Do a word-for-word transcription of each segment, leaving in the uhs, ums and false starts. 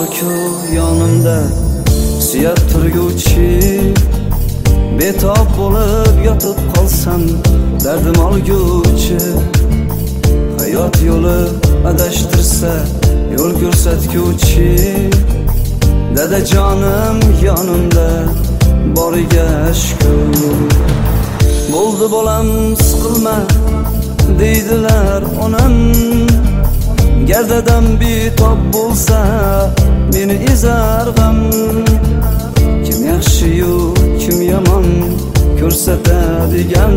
borku yonimda suyab turguvchi, betob bo'lib yotib qolsam dardim olguvchi, hayot yo'li adashtirsa yo'l ko'rsatguvchi, dadajonim yonimda boriga shukr. Bo'ldi bolam siqilma deydilar onam, gar dadam betob bo'lsa meni ezar g'am. Kim yaxshi-yu kim yomon ko'rsatadigan,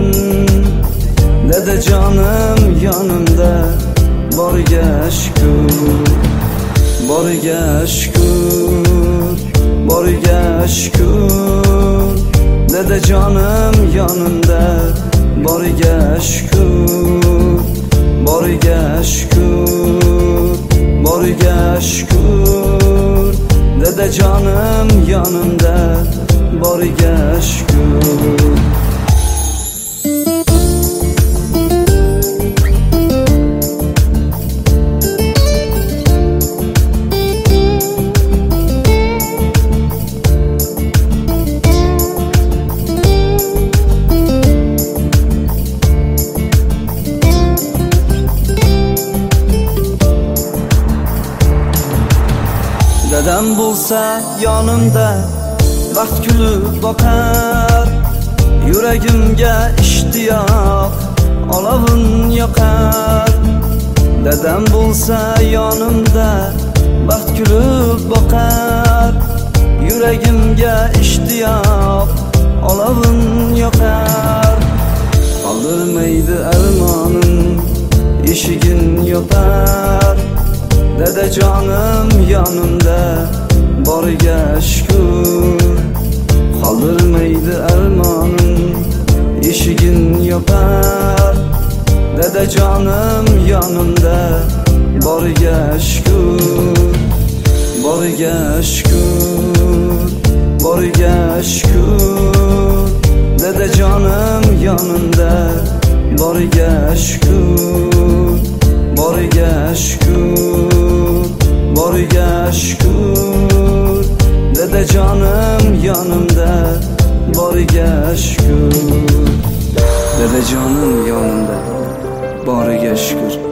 dadajonim yonimda boriga shukr. Boriga shukr, boriga shukr, dadajonim yonimda boriga shukr. Boriga shukr, boriga shukr, dadajonim yonimda boriga shukr. Dadam bo'lsa yonimda vaqt kulib boqar, yuragimga ishtiyoq olovin yoqar. Dadam bo'lsa yonimda vaqt kulib boqar, yuragimga ishtiyoq olovin yoqar. Qoldirmaydi armonim eshigin yopar, dadajonim yonimda boriga shukr. Qoldirmaydi armonim eshigin yopar, dadajonim yonimda boriga shukr. Boriga shukr, boriga shukr, dadajonim yonimda boriga shukr. Boriga shukr, boriga shukr, dadajonim yonimda boriga shukr. Dadajonim yonimda boriga shukr.